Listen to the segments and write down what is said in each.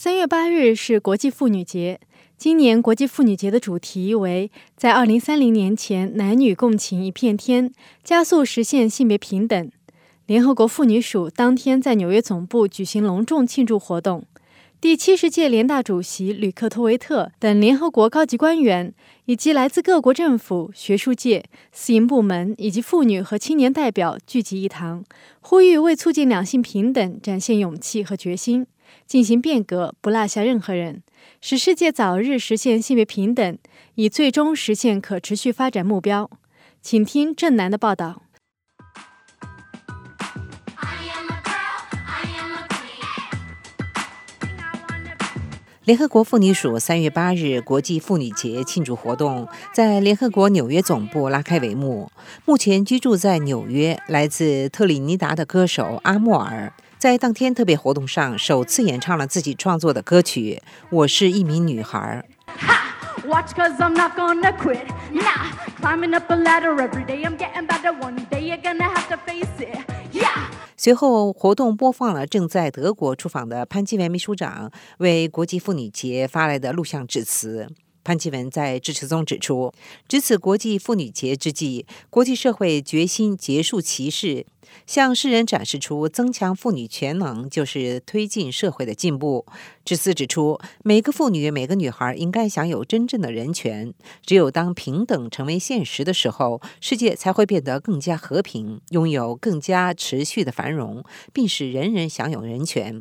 3月8日是国际妇女节。今年国际妇女节的主题为在2030年前男女共情一片天，加速实现性别平等。联合国妇女署当天在纽约总部举行隆重庆祝活动。第70届联大主席吕克托维特等联合国高级官员以及来自各国政府、学术界、私营部门以及妇女和青年代表聚集一堂，呼吁为促进两性平等展现勇气和决心，进行变革，不落下任何人，使世界早日实现性别平等，以最终实现可持续发展目标。请听郑楠的报道。 联合国妇女署3月8日国际妇女节庆祝活动在联合国纽约总部拉开帷幕。目前居住在纽约、来自特立尼达的歌手阿莫尔，在当天特别活动上首次演唱了自己创作的歌曲《我是一名女孩》。 Watch, 'cause I'm not gonna quit. Nah, climbing up a ladder every day. I'm getting better. One day you're gonna have to face it. Yeah. 随后，活动播放了正在德国出访的潘基文秘书长为国际妇女节发来的录像致辞。潘基文在致辞中指出，值此国际妇女节之际，国际社会决心结束歧视，向世人展示出增强妇女权能就是推进社会的进步。致辞指出，每个妇女、每个女孩应该享有真正的人权。只有当平等成为现实的时候，世界才会变得更加和平，拥有更加持续的繁荣，并使人人享有人权。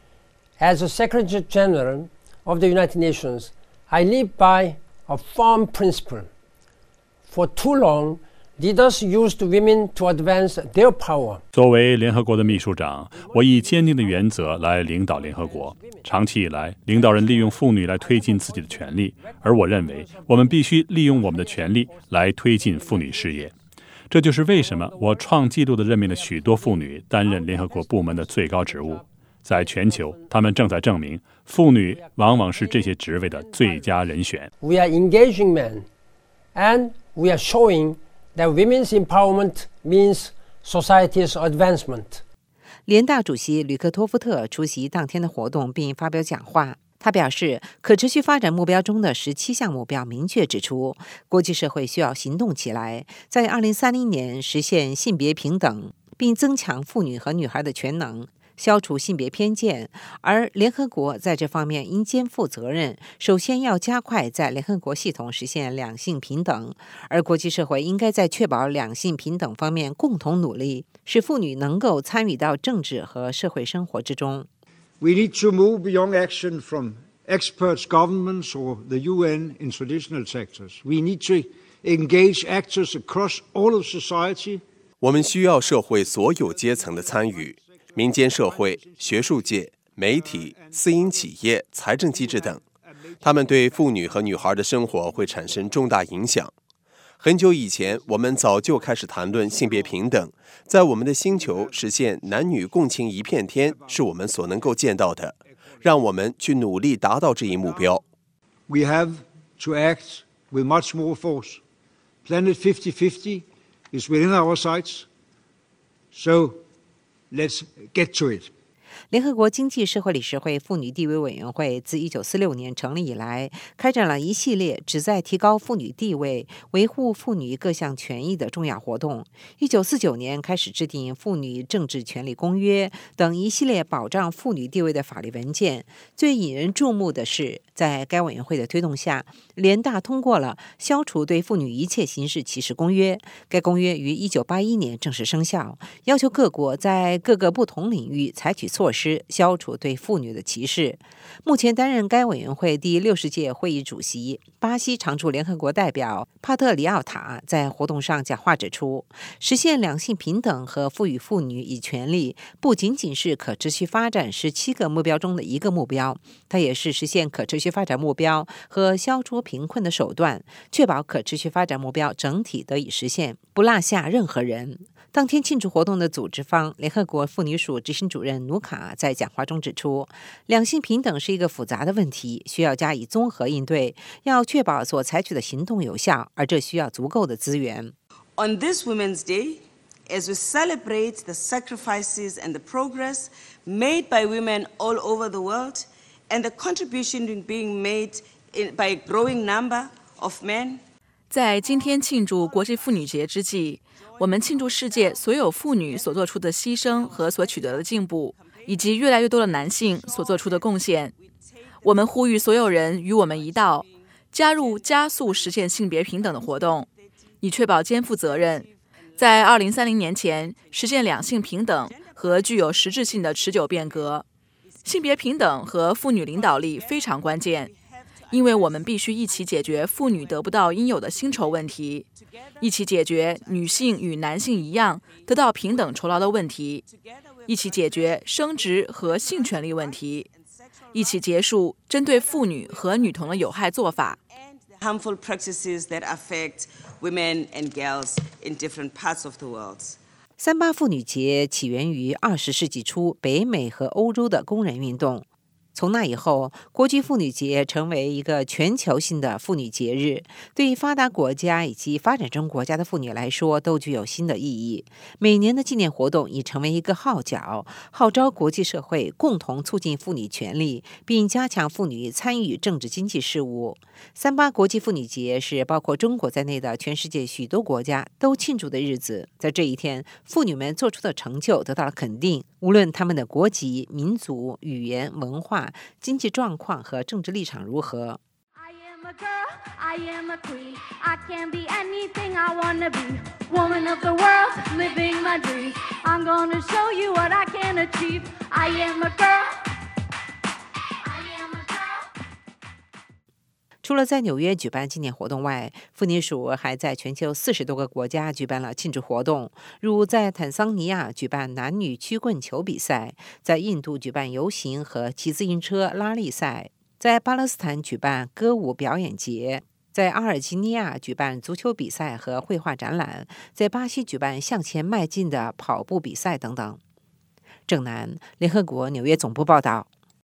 As a Secretary General of the United Nations, I live by a firm principle. For too long, leaders used women to advance their power. 作为联合国的秘书长，我以坚定的原则来领导联合国。长期以来，领导人利用妇女来推进自己的权利，而我认为我们必须利用我们的权利来推进妇女事业。这就是为什么我创纪录地任命了许多妇女担任联合国部门的最高职务。在全球，他们正在证明妇女往往是这些职位的最佳人选。 We are engaging men, and we are showing that women's empowerment means society's advancement. 联大主席吕克托夫特出席当天的活动并发表讲话。他表示，可持续发展目标中的17项目标明确指出，国际社会需要行动起来，在2030年实现性别平等，并增强妇女和女孩的权能，消除性别偏见，而联合国在这方面应肩负责任。首先要加快在联合国系统实现两性平等，而国际社会应该在确保两性平等方面共同努力，使妇女能够参与到政治和社会生活之中。 We need to move beyond action from experts, governments, or the UN in traditional sectors. We need to engage actors across all of society. 我们需要社会所有阶层的参与。民间社会、学术界、媒体、私营企业、财政机制等，他们对妇女和女孩的生活会产生重大影响。很久以前，我们早就开始谈论性别平等，在我们的星球实现男女共情一片天，是我们所能够见到的。让我们去努力达到这一目标。 We have to act with much more force. Planet 50/50 is within our sights. So.Let's get to it. 联合国经济社会理事会妇女地位委员会自1946年成立以来，开展了一系列旨在提高妇女地位、维护妇女各项权益的重要活动。1949年开始制定《妇女政治权利公约》等一系列保障妇女地位的法律文件。最引人注目的是，在该委员会的推动下，联大通过了《消除对妇女一切形式歧视公约》。该公约于1981年正式生效，要求各国在各个不同领域采取措施，消除对妇女的歧视。目前担任该委员会第60届会议主席、巴西常驻联合国代表帕特里奥塔在活动上讲话指出，实现两性平等和赋予妇女以权利，不仅仅是可持续发展17个目标中的一个目标，它也是实现可持续发展目标和消除贫困的手段，确保可持续发展目标整体得以实现，不落下任何人。当天庆祝活动的组织方联合国妇女署执行主任努卡在讲话中指出，两性平等是一个复杂的问题，需要加以综合应对，要确保所采取的行动有效，而这需要足够的资源。 On this Women's Day, as we celebrate the sacrifices and the progress made by women all over the world, and the contribution being made by a growing number of men. 在今天庆祝国际妇女节之际，我们庆祝世界所有妇女所做出的牺牲和所取得的进步，以及越来越多的男性所做出的贡献。我们呼吁所有人与我们一道，加入加速实现性别平等的活动，以确保肩负责任，在2030年前实现两性平等和具有实质性的持久变革。性别平等和妇女领导力非常关键，因为我们必须一起解决妇女得不到应有的薪酬问题，一起解决女性与男性一样得到平等酬劳的问题，一起解决生殖和性权利问题，一起结束针对妇女和女童的有害做法。 Harmful practices that affect women and girls in different parts of the world. 3·8妇女节起源于20世纪初北美和欧洲的工人运动。从那以后，国际妇女节成为一个全球性的妇女节日，对发达国家以及发展中国家的妇女来说都具有新的意义。每年的纪念活动已成为一个号角，号召国际社会共同促进妇女权利，并加强妇女参与政治经济事务。3·8国际妇女节是包括中国在内的全世界许多国家都庆祝的日子。在这一天，妇女们做出的成就得到了肯定，无论她们的国籍、民族、语言、文化、经济状况和政治立场如何。 I am a girl, I am a queen. I can be anything I wanna be. Woman of the world, living my dreams. I'm gonna show you what I can achieve. I am a girl. I am a girl. 除了在纽约举办纪念活动外，妇女署还在全球40多个国家举办了庆祝活动，如在坦桑尼亚举办男女曲棍球比赛，在印度举办游行和骑自行车拉力赛，在巴勒斯坦举办歌舞表演节，在阿尔及利亚举办足球比赛和绘画展览，在巴西举办向前迈进的跑步比赛等等。郑楠，联合国纽约总部报道。